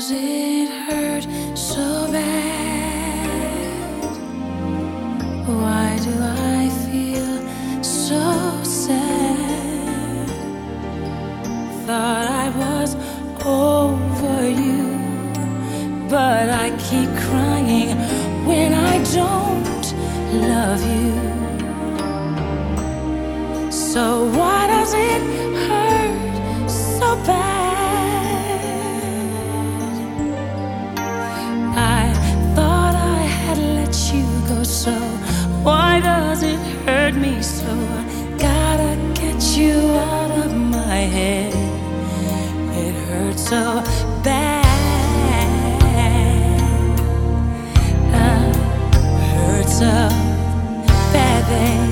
does it hurt so bad? Why do I feel so sad? Thought I was over you, but I keep crying when I don't love you. So why does it hurt so bad? I thought I had let you go, so why does it hurt me so? Gotta get you out of my head. It hurts so bad. Hurts so bad, babe.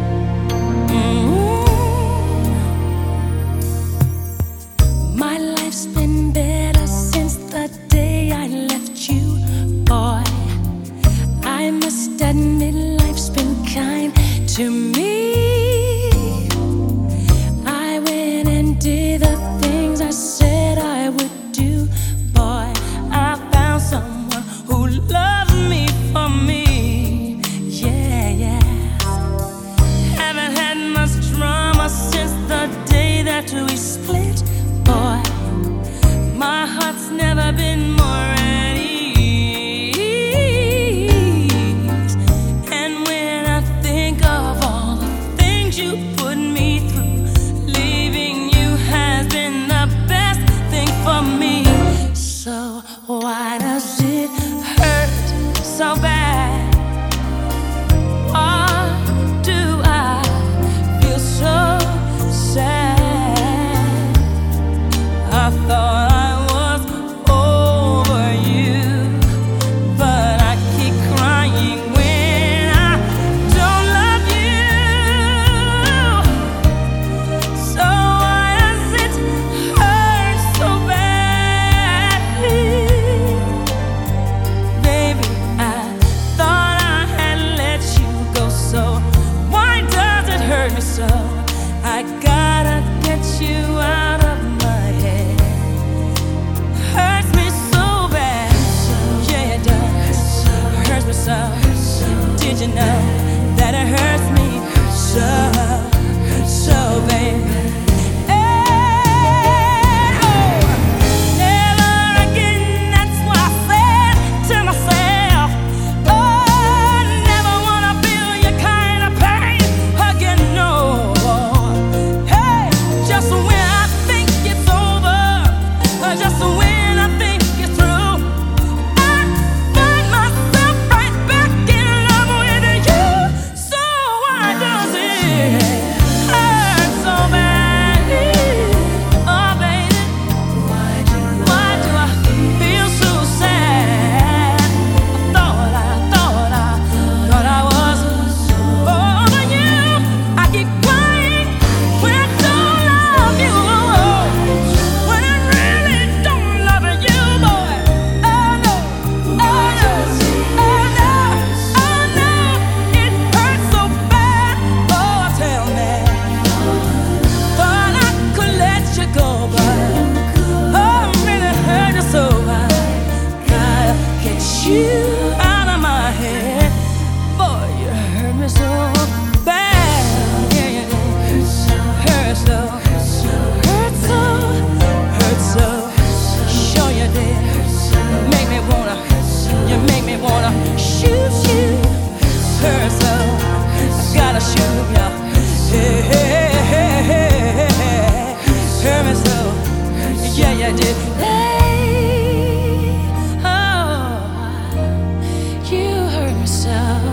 My life's been better since the day I left you, boy. I must admit life's been kind to me. I went and did the things I said I would do, boy. I found someone who loved me for me. Yeah, yeah. Haven't had much drama since the day that we split, boy. My heart's never been more at ease. And when I think of all the things you put me through, leaving you has been the best thing for me. So why does it hurt so bad? Why do I feel so sad? I thought I was over you, but I keep crying when I don't love you. So why does it hurt so bad? Baby, I thought I had let you go, so why does it hurt me so? I gotta get you out of my head. Hurts me so bad. Yeah, it does. Hurts me so. Did you know that it hurts me so, so, baby? Never again, that's what I said to myself. Oh, never wanna feel your kind of pain again, no. Hey, just when I think it's over, just when I think it's through, I find myself right back in love with you. So why does it hurt so bad? Oh, baby, why do I feel so sad? I thought I was over you. I keep crying when I don't love you, when I really don't love you, boy. Oh no, oh no, oh no, oh no, it hurts so bad. Oh, tell me, thought I could let you go, but oh, really hurt you so bad. Gotta get you out of my head, boy. You hurt me so bad. Yeah, you did. Hurt so, hurt so, hurt so. Sure you did. Make me wanna, you make me wanna shoot you. Hurt so, I gotta shoot ya. Hey, hey, hey, hey, hey. Hurt me so, yeah, you did. Hey, oh, you hurt me so.